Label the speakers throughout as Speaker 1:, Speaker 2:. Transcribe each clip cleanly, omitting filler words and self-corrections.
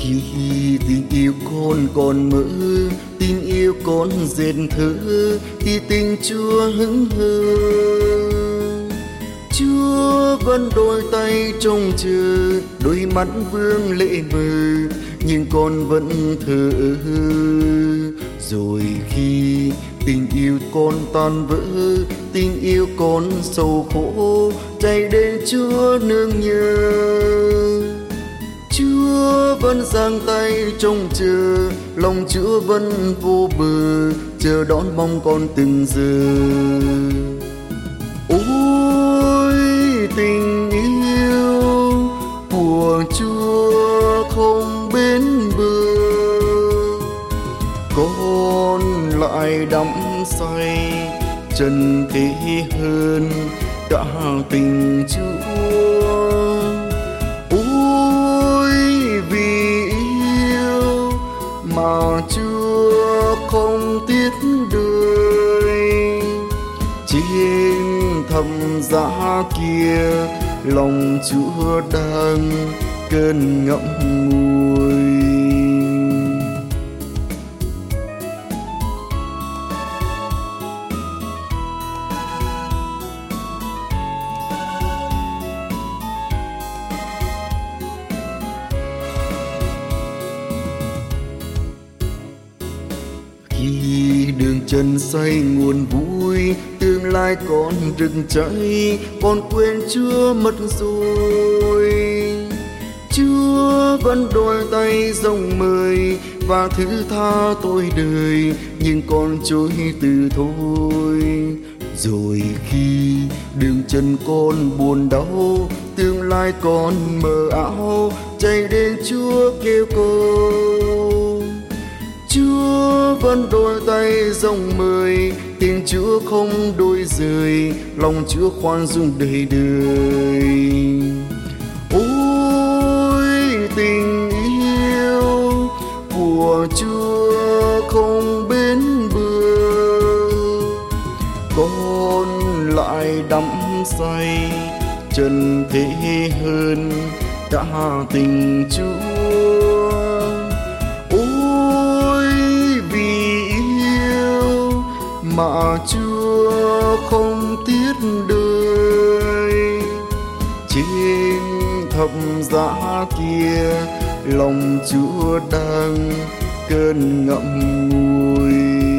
Speaker 1: Khi tình yêu con còn mơ, tình yêu con dệt thơ, thì tình Chúa hững hờ. Chúa vẫn đôi tay trông chờ, đôi mắt vương lệ mờ, nhưng con vẫn thờ ơ. Rồi khi tình yêu con tan vỡ, tình yêu con sầu khổ, chạy đến Chúa nương nhờ. Chúa vẫn giang tay trông chờ, lòng Chúa vẫn vô bờ, chờ đón mong con từng giờ. Ôi tình yêu của Chúa không bến bờ, con lại đắm say trần thế hơn cả tình Chúa. Ôi vì yêu mà Chúa không tiếc đời, trên thập giá kia lòng Chúa đang cơn ngậm ngùi. Khi đường chân say nguồn vui, tương lai con rực cháy, con quên Chúa mất rồi. Chúa vẫn đôi tay rộng mời và thứ tha tôi đời, nhưng con chối từ thôi. Rồi khi đường chân con buồn đau, tương lai con mờ ảo, chạy đến Chúa kêu cầu. Chúa vẫn đôi tay rộng mời, tình Chúa không đôi rời, lòng Chúa khoan dung đầy đời. Ôi tình yêu của Chúa không bến bờ, con lại đắm say trần thế hơn cả tình Chúa. Mà Chúa không tiếc đời, trên thập giá kia lòng Chúa đang cơn ngậm ngùi.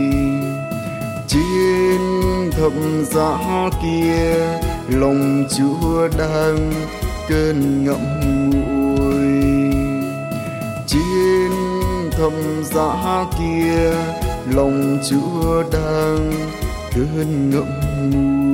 Speaker 1: Trên thập giá kia lòng Chúa đang cơn ngậm ngùi. Trên thập giá kia lòng Chúa đang cơn ngậm ngùi.